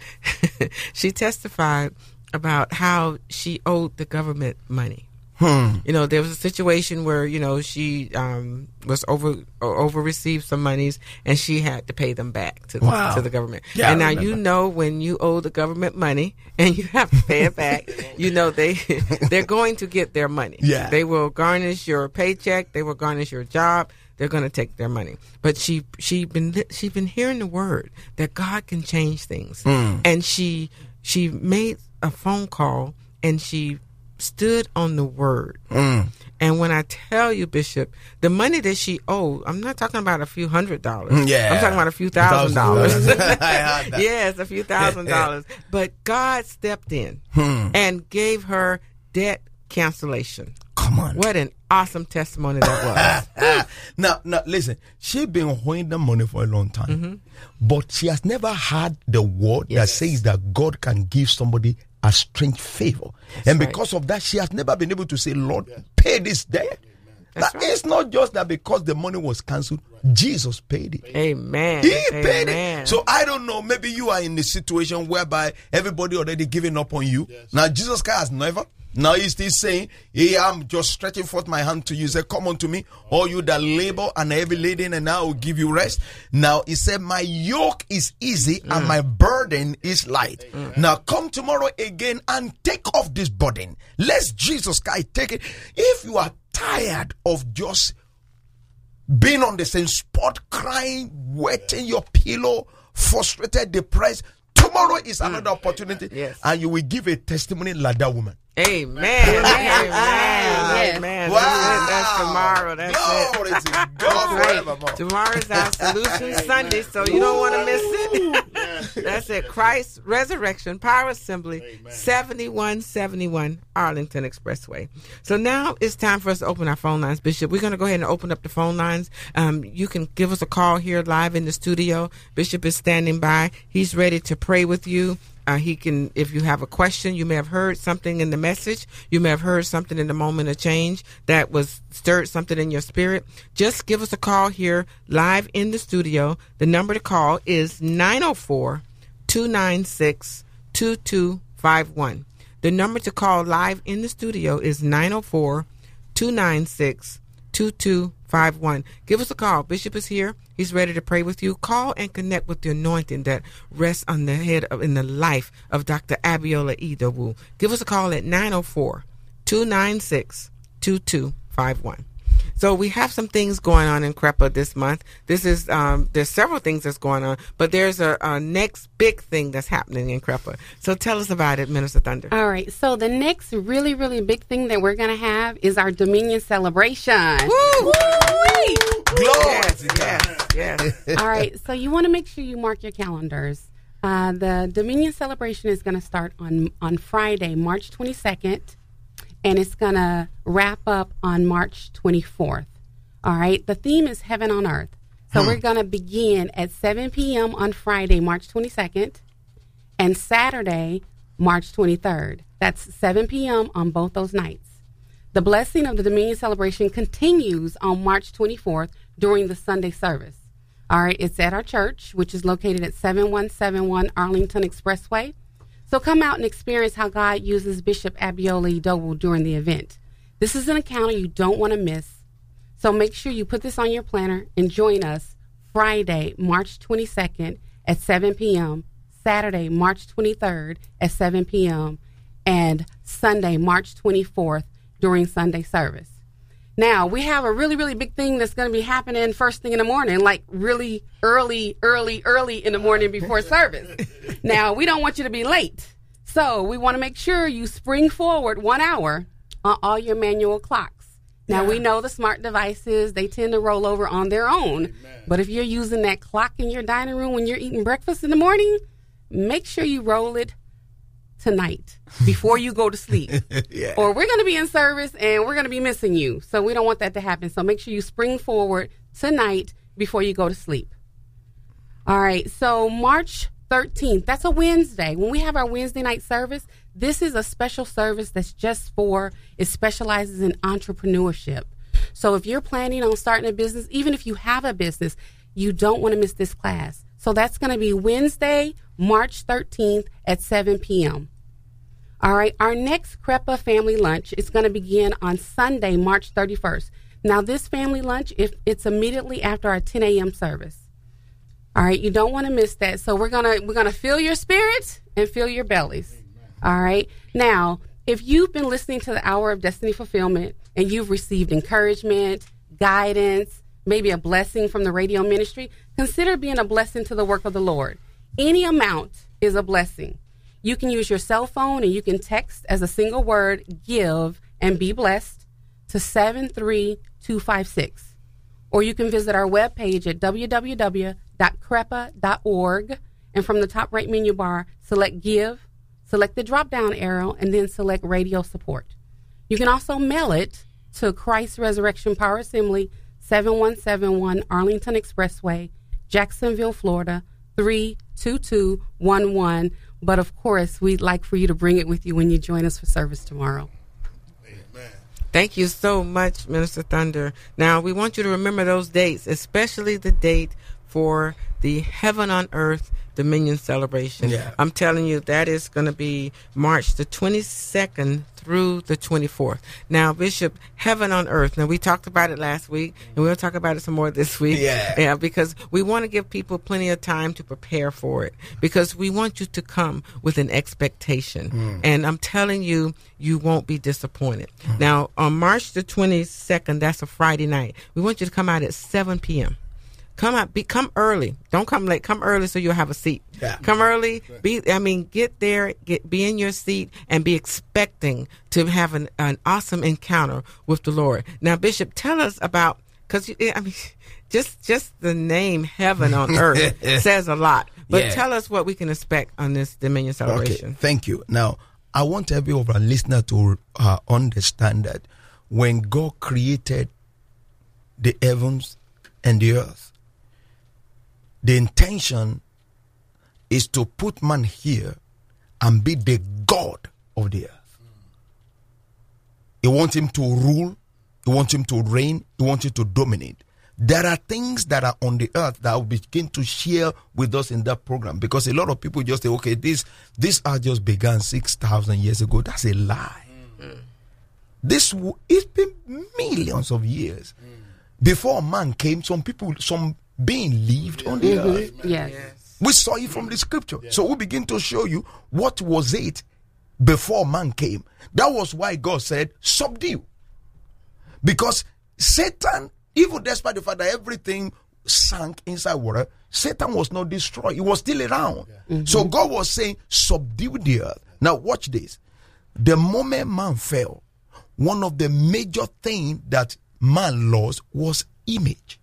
she testified about how she owed the government money. You know, there was a situation where, you know, she was over received some monies and she had to pay them back to the government. Yeah, and now I remember. you know when you owe the government money and you have to pay it back, you know they're going to get their money. Yeah. They will garnish your paycheck, they will garnish your job. They're going to take their money. But she's been hearing the word that God can change things. And she made a phone call and she stood on the word. And when I tell you, Bishop, the money that she owed, I'm not talking about a few $100. Yeah. I'm talking about a few $1,000. I heard that. Yes, a few $1,000. But God stepped in and gave her debt cancellation. Come on. What an awesome testimony that was. Now, listen. She's been holding the money for a long time, but she has never had the word that says that God can give somebody a strange favor. And right. because of that, she has never been able to say, Lord, pay this debt. That's Now, right. it's not just that because the money was cancelled, Jesus paid it. Amen. He paid Amen. it. So I don't know. Maybe you are in a situation whereby everybody already giving up on you. Now Jesus Christ has never. Now he's still saying, hey, I'm just stretching forth my hand to you. He said, come unto me, all you that labor and are heavy laden, and I will give you rest. Now he said, my yoke is easy and my burden is light. Now come tomorrow again and take off this burden. Let Jesus Christ take it. If you are tired of just being on the same spot, crying, wetting your pillow, frustrated, depressed, tomorrow tomorrow is another opportunity. Yes. And you will give a testimony like that woman. Amen. Amen. Yes. Amen. Wow. That's tomorrow. That's Glory it. to God forevermore. Tomorrow's our Solution Sunday, so you don't want to miss it. That's it. Christ Resurrection Power Assembly, 7171 Arlington Expressway. So now it's time for us to open our phone lines, Bishop. We're going to go ahead and open up the phone lines. You can give us a call here live in the studio. Bishop is standing by. He's ready to pray with you. He can, if you have a question, you may have heard something in the message, you may have heard something in the moment of change that was stirred something in your spirit. Just give us a call here live in the studio. The number to call is 904-296-2251. The number to call live in the studio is 904-296-2251. Give us a call. Bishop is here. He's ready to pray with you. Call and connect with the anointing that rests on the head of in the life of Dr. Abiola Idowu. Give us a call at 904-296-2251. So we have some things going on in Crepa this month. This is there's several things that's going on, but there's a next big thing that's happening in Crepa. So tell us about it, Minister Thunder. All right. So the next really, really big thing that we're going to have is our Dominion celebration. Woo! Woo-wee! Glory to God. Yes. All right. So you want to make sure you mark your calendars. The Dominion celebration is going to start on Friday, March 22nd. And it's going to wrap up on March 24th. All right. The theme is Heaven on Earth. So we're going to begin at 7 p.m. on Friday, March 22nd, and Saturday, March 23rd. That's 7 p.m. on both those nights. The blessing of the Dominion celebration continues on March 24th during the Sunday service. All right. It's at our church, which is located at 7171 Arlington Expressway. So come out and experience how God uses Bishop Abiola Idowu during the event. This is an encounter you don't want to miss. So make sure you put this on your planner and join us Friday, March 22nd at 7 p.m., Saturday, March 23rd at 7 p.m., and Sunday, March 24th during Sunday service. Now, we have a really, really big thing that's going to be happening first thing in the morning, like really early in the morning before service. Now, we don't want you to be late. So we want to make sure you spring forward 1 hour on all your manual clocks. Now, we know the smart devices, they tend to roll over on their own. Amen. But if you're using that clock in your dining room when you're eating breakfast in the morning, make sure you roll it tonight before you go to sleep. Or we're going to be in service and we're going to be missing you. So we don't want that to happen. So make sure you spring forward tonight before you go to sleep. All right. So March 13th, that's a Wednesday. When we have our Wednesday night service, this is a special service that's just it specializes in entrepreneurship. So if you're planning on starting a business, even if you have a business, you don't want to miss this class. So that's going to be Wednesday, March 13th at 7 p.m. All right. Our next Crepa family lunch is going to begin on Sunday, March 31st. Now, this family lunch, it's immediately after our 10 a.m. service. All right. You don't want to miss that. So we're going to fill your spirits and fill your bellies. All right. Now, if you've been listening to the Hour of Destiny Fulfillment and you've received encouragement, guidance, maybe a blessing from the radio ministry, consider being a blessing to the work of the Lord. Any amount is a blessing. You can use your cell phone and you can text as a single word, give, and be blessed to 73256. Or you can visit our webpage at www.crepa.org. And from the top right menu bar, select give, select the drop-down arrow, and then select radio support. You can also mail it to Christ Resurrection Power Assembly, 7171 Arlington Expressway, Jacksonville, Florida, 32211. But of course, we'd like for you to bring it with you when you join us for service tomorrow. Amen. Thank you so much, Minister Thunder. Now, we want you to remember those dates, especially the date for the Heaven on Earth Dominion celebration. Yeah. I'm telling you, that is going to be March the 22nd through the 24th. Now, Bishop, Heaven on Earth. Now, we talked about it last week, and we'll talk about it some more this week. Yeah, because we want to give people plenty of time to prepare for it, because we want you to come with an expectation. And I'm telling you, you won't be disappointed. Now, on March the 22nd, that's a Friday night, we want you to come out at 7 p.m. Come early. Don't come late. Come early so you'll have a seat. Yeah. Come early. Get there. Be in your seat and be expecting to have an awesome encounter with the Lord. Now, Bishop, tell us about, because just the name Heaven on Earth says a lot. But tell us what we can expect on this Dominion celebration. Okay, thank you. Now, I want every of our listener to understand that when God created the heavens and the earth, the intention is to put man here and be the God of the earth. He wants him to rule. He wants him to reign. He wants him to dominate. There are things that are on the earth that I will begin to share with us in that program, because a lot of people just say, okay, this earth just began 6,000 years ago. That's a lie. It's been millions of years. Before man came, some being lived on the earth. Yes. We saw it from the scripture. So we begin to show you what was it before man came. That was why God said, subdue. Because Satan, even despite the fact that everything sank inside water, Satan was not destroyed. He was still around. So God was saying, subdue the earth. Now watch this. The moment man fell, one of the major things that man lost was image.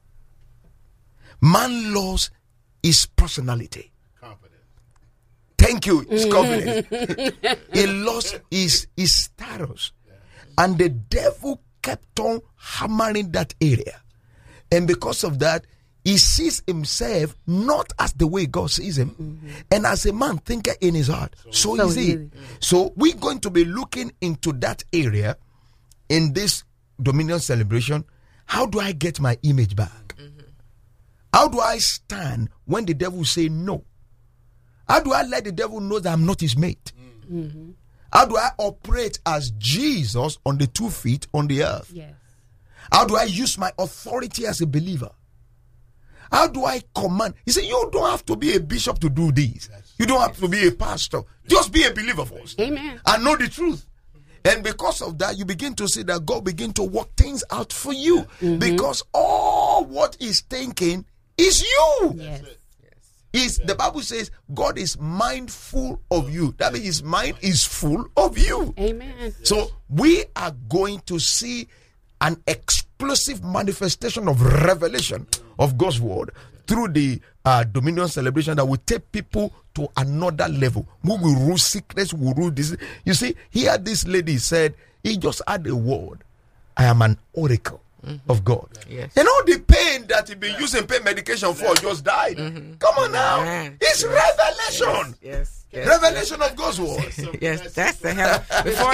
Man lost his personality. Confidence. Thank you. It's confidence. He lost his status. And the devil kept on hammering that area. And because of that, he sees himself not as the way God sees him. And as a man thinker in his heart, so is he. So we're going to be looking into that area in this Dominion celebration. How do I get my image back? How do I stand when the devil say no? How do I let the devil know that I'm not his mate? How do I operate as Jesus on the 2 feet on the earth? Yes. How do I use my authority as a believer? How do I command? He said, you don't have to be a bishop to do this. You don't have to be a pastor. Just be a believer first. Amen. And know the truth. And because of that, you begin to see that God begin to work things out for you. Because all what he's thinking is you. Yes. The Bible says God is mindful of you. That means his mind is full of you. Amen. So we are going to see an explosive manifestation of revelation of God's word through the Dominion celebration that will take people to another level. We will rule sickness, we will rule this. You see, here this lady said, he just had a word. I am an oracle of God. Yes. And all the pain that he been using pain medication for just died. Come on now. It's revelation. Yes. Revelation of God's word. Yes, that's the hell.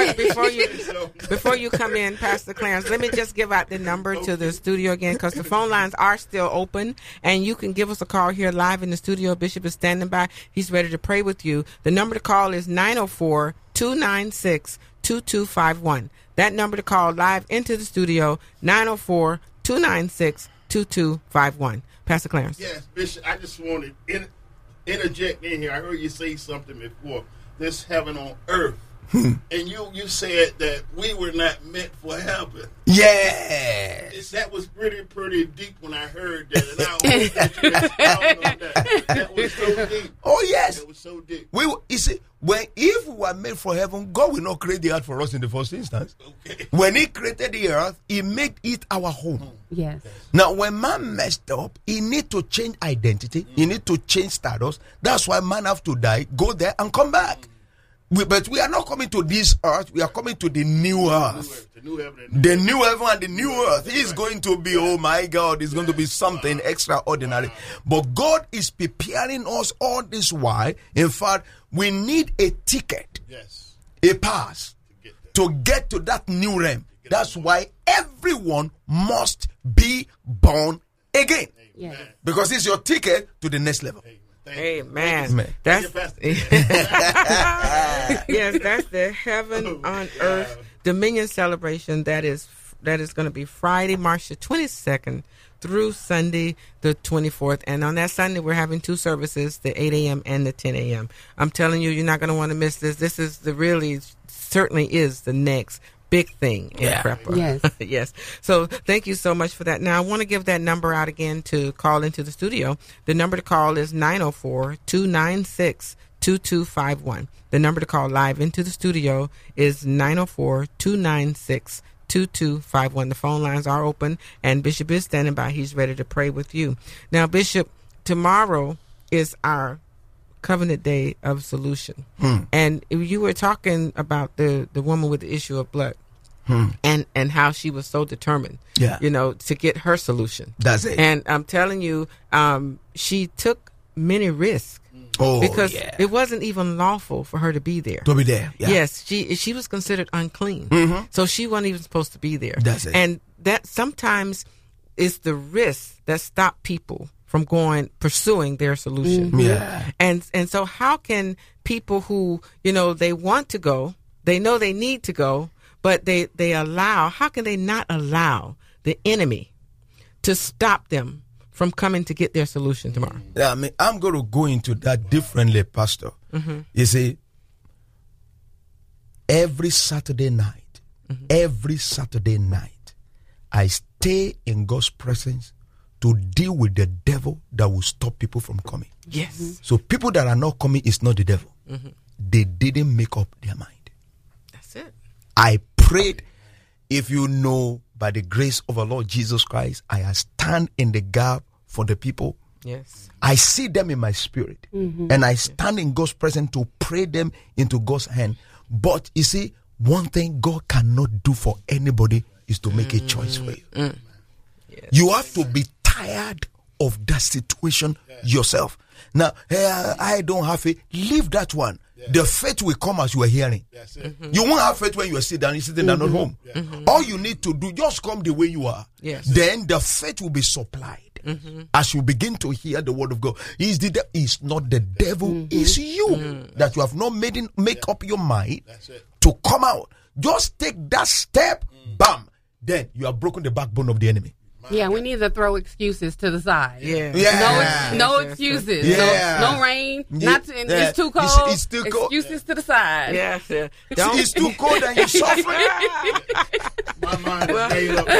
Before you come in, Pastor Clarence, let me just give out the number to the studio again, because the phone lines are still open, and you can give us a call here live in the studio. Bishop is standing by. He's ready to pray with you. The number to call is 904-296-2251. That number to call live into the studio, 904-296-2251. Pastor Clarence. Yes, Bishop, I just wanted to interject in here. I heard you say something before, this heaven on earth. And you said that we were not meant for heaven. Yeah. That was pretty deep when I heard that. And I always that you expound on that. That was so deep. Oh, yes. It was so deep. You see, if we were made for heaven, God will not create the earth for us in the first instance. Okay. When he created the earth, he made it our home. Yes. Now, when man messed up, he need to change identity. He need to change status. That's why man have to die, go there, and come back. But we are not coming to this earth. We are coming to the new earth. The new heaven And the new earth is going to be, oh my God, it's going to be something extraordinary. But God is preparing us all this while. In fact, we need a ticket, a pass to get to that new realm. That's why everyone must be born again. Yes. Because it's your ticket to the next level. Amen. That's yes, that's the Heaven on Earth Dominion celebration. That is going to be Friday, March the 22nd through Sunday the 24th. And on that Sunday, we're having 2 services, the 8 a.m. and the 10 a.m. I'm telling you, you're not going to want to miss this. This is certainly is the next big thing in Prepper. Yes. Yes. So thank you so much for that. Now, I want to give that number out again to call into the studio. The number to call is 904-296-2251. The number to call live into the studio is 904-296-2251. The phone lines are open, and Bishop is standing by. He's ready to pray with you. Now, Bishop, tomorrow is our Covenant Day of Solution. And you were talking about the woman with the issue of blood and how she was so determined, to get her solution. That's it. And I'm telling you, she took many risks. Because it wasn't even lawful for her to be there. To be there. Yeah. Yes, she was considered unclean. So she wasn't even supposed to be there. That's it. And that sometimes is the risk that stop people from pursuing their solution. Yeah. And so how can people who, they want to go, they know they need to go, but how can they not allow the enemy to stop them from coming to get their solution tomorrow? Yeah, I mean, I'm going to go into that differently, Pastor. You see, every Saturday night, I stay in God's presence to deal with the devil that will stop people from coming. Yes. So people that are not coming is not the devil. They didn't make up their mind. That's it. I prayed, if you know, by the grace of our Lord Jesus Christ, I stand in the gap for the people. Yes. I see them in my spirit, and I stand in God's presence to pray them into God's hand. But you see, one thing God cannot do for anybody is to make a choice for you. Yes. You have to be tired of that situation yourself. Now, I don't have faith. Leave that one. The faith will come as you are hearing. You won't have faith when you are sitting down. You're sitting down at home. All you need to do, just come the way you are. Yes. Then the faith will be supplied. As you begin to hear the word of God. It's not the devil, it's you that you have not make up your mind to come out. Just take that step, bam, then you have broken the backbone of the enemy. Yeah, we need to throw excuses to the side. No excuses. No rain. It's too cold. It's too cold. Excuses to the side. Yes. It's too cold and you're suffering. My mind is made up.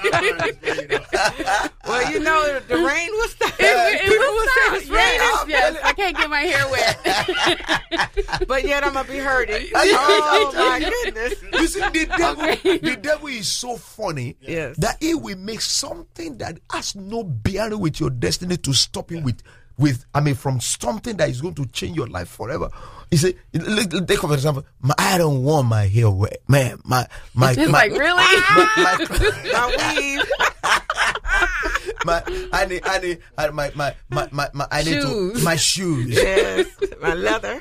Well, the rain was stop. It was raining. Yes, I can't get my hair wet. But yet I'm going to be hurting. Oh, my goodness. You see, the devil is so funny that he will make something that has no bearing with your destiny to stop him from something that is going to change your life forever. You see, take for example, I don't want my hair wet, man. My really? My weave. I need my shoes. Yes, my leather.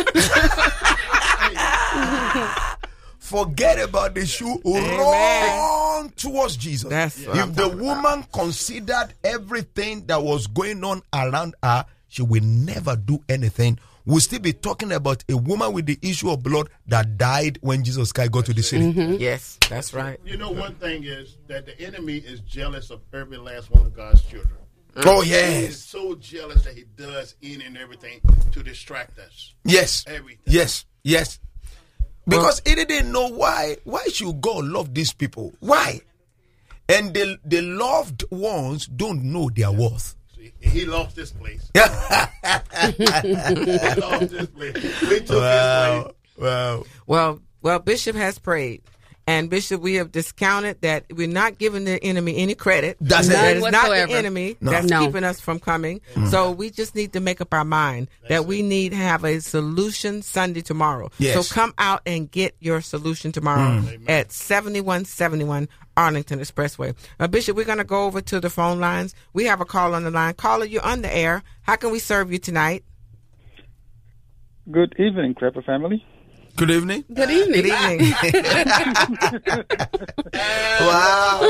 Forget about the shoe. Run towards Jesus. That's what if the woman considered everything that was going on around her, she will never do anything. We'll still be talking about a woman with the issue of blood that died when Jesus Christ got to the city. Yes, that's right. One thing is that the enemy is jealous of every last one of God's children. Oh, yes. He is so jealous that he does any and everything to distract us. Yes. Everything. Yes. Because he didn't know why should God love these people? Why? And the loved ones don't know their worth. See, he lost this place. He lost this place. We took his place. Wow. Well, Bishop has prayed. And Bishop, we have discounted that we're not giving the enemy any credit. That's it. That is not whatsoever. the enemy that's keeping us from coming. So we just need to make up our mind that we need to have a solution Sunday tomorrow. Yes. So come out and get your solution tomorrow at 7171 Arlington Expressway. Bishop, we're going to go over to the phone lines. We have a call on the line. Caller, you're on the air. How can we serve you tonight? Good evening, Prepper family. Good evening. Good evening. Good evening. Wow.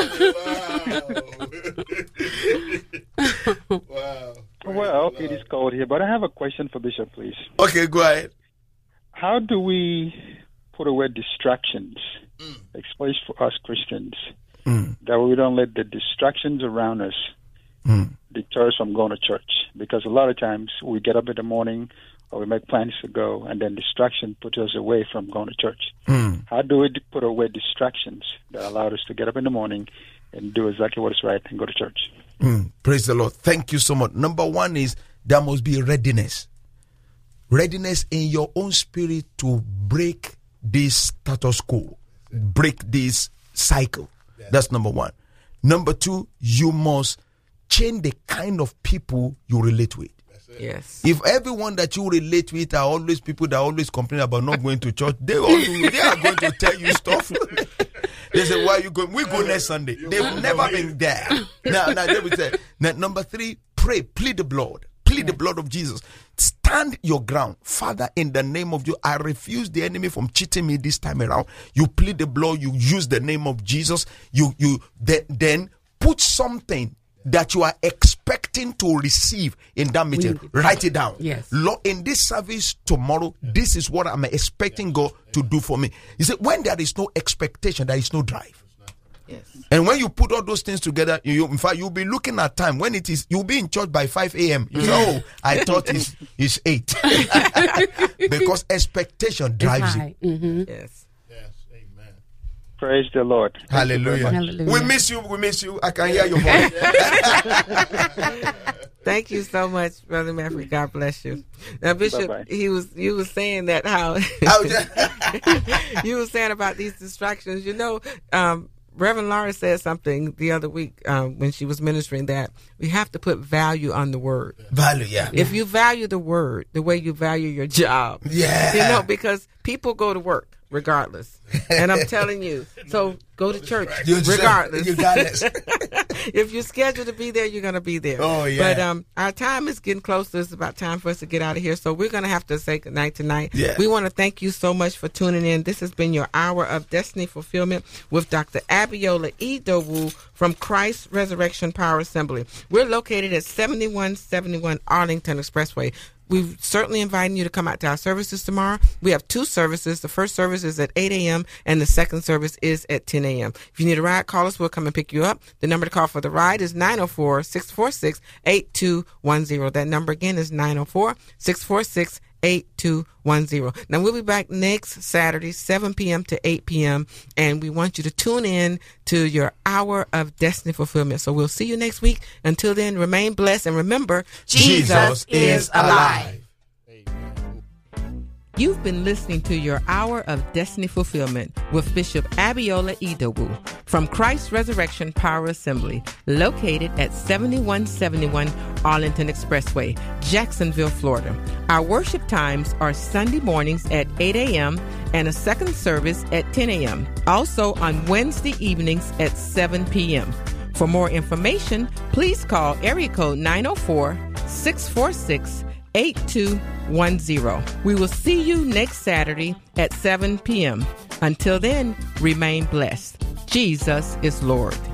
Wow. Well, it is cold here, but I have a question for Bishop, please. Okay, go ahead. How do we put away distractions, especially for us Christians, that we don't let the distractions around us deter us from going to church? Because a lot of times we get up in the morning, or we make plans to go, and then distraction puts us away from going to church. How do we put away distractions that allow us to get up in the morning and do exactly what is right and go to church? Praise the Lord. Thank you so much. Number one is there must be readiness. Readiness in your own spirit to break this status quo, break this cycle. That's number one. Number two, you must change the kind of people you relate with. Yes. If everyone that you relate with are always people that always complain about not going to church, they are going to tell you stuff. They say, why are you going? We go next Sunday. They've never been there. Now they will say. Now, number three, pray, plead the blood. Plead the blood of Jesus. Stand your ground. Father, in the name of you, I refuse the enemy from cheating me this time around. You plead the blood. You use the name of Jesus. Then put something that you are expecting to receive in that meeting. Write it down. Yes. Lord, in this service tomorrow, this is what I'm expecting God to do for me. You see, when there is no expectation, there is no drive. Yes. And when you put all those things together, in fact, you'll be looking at time. When it is, you'll be in church by 5 a.m. You say, oh, I thought it's 8. Because expectation drives you. Mm-hmm. Yes. Amen. Praise the Lord. Thank you very Hallelujah. much. Hallelujah. We miss you. I can hear your voice. Thank you so much, Brother Maverick. God bless you. Now, Bishop, Bye-bye. you was saying that how you were saying about these distractions. You know, Reverend Laura said something the other week when she was ministering that we have to put value on the word. Value, yeah. If you value the word the way you value your job, Yeah. you know, because people go to work regardless. And I'm telling you, so go to church regardless. If you're scheduled to be there, you're going to be there. Oh, yeah. But our time is getting closer. It's about time for us to get out of here. So we're going to have to say goodnight tonight. Yeah. We want to thank you so much for tuning in. This has been your Hour of Destiny Fulfillment with Dr. Abiola Idowu from Christ Resurrection Power Assembly. We're located at 7171 Arlington Expressway. We're certainly inviting you to come out to our services tomorrow. We have 2 services. The first service is at 8 a.m. and the second service is at 10 a.m. If you need a ride, call us. We'll come and pick you up. The number to call for the ride is 904-646-8210. That number again is 904-646-8210. Now, we'll be back next Saturday, 7 p.m. to 8 p.m., and we want you to tune in to your Hour of Destiny Fulfillment. So we'll see you next week. Until then, remain blessed, and remember, Jesus is alive. You've been listening to your Hour of Destiny Fulfillment with Bishop Abiola Idowu from Christ Resurrection Power Assembly, located at 7171 Arlington Expressway, Jacksonville, Florida. Our worship times are Sunday mornings at 8 a.m. and a second service at 10 a.m. Also on Wednesday evenings at 7 p.m. For more information, please call area code 904-646-8210. We will see you next Saturday at 7 p.m. Until then, remain blessed. Jesus is Lord.